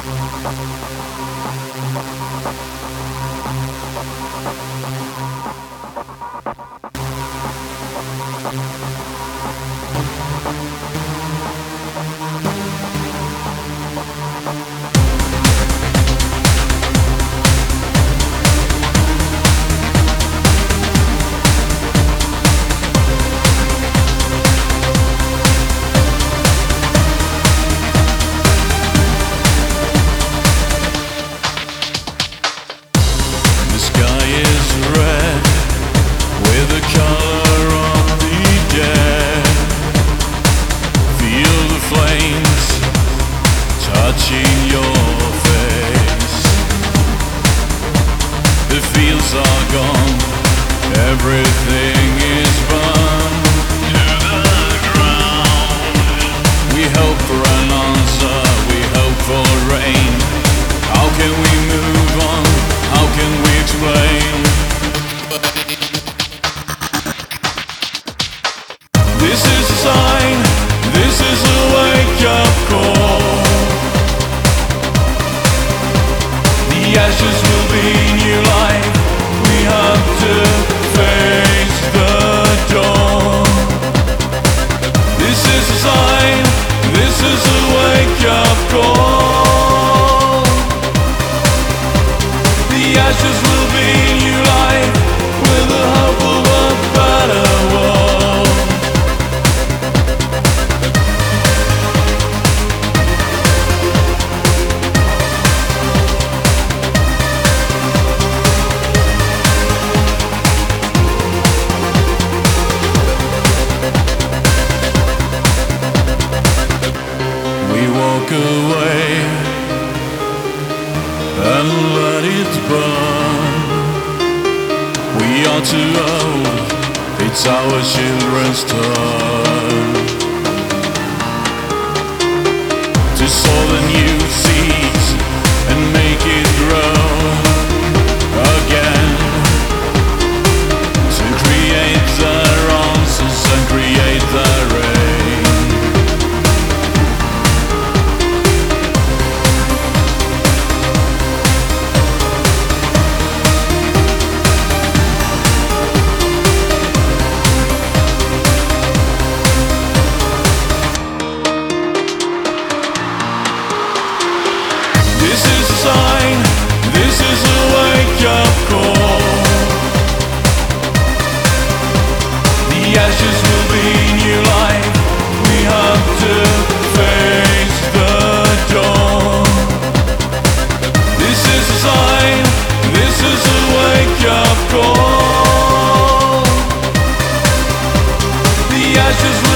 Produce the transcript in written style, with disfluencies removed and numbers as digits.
Everything is burned to the ground. We hope for an answer, we hope for rain. How can we move on? How can we explain? This is a sign, this is a wake-up call. The ashes will be new life. We have to face the dawn. This is a sign, this is a wake-up call. The ashes will be new life with the hope of a better world. Walk away and let it burn. We are too old, it's our children's turn to sow the new seeds and make it grow again, to create their answers and create their rain. This is a wake-up call. The ashes will be new life. We have to face the dawn. This is a sign, this is a wake-up call. The ashes will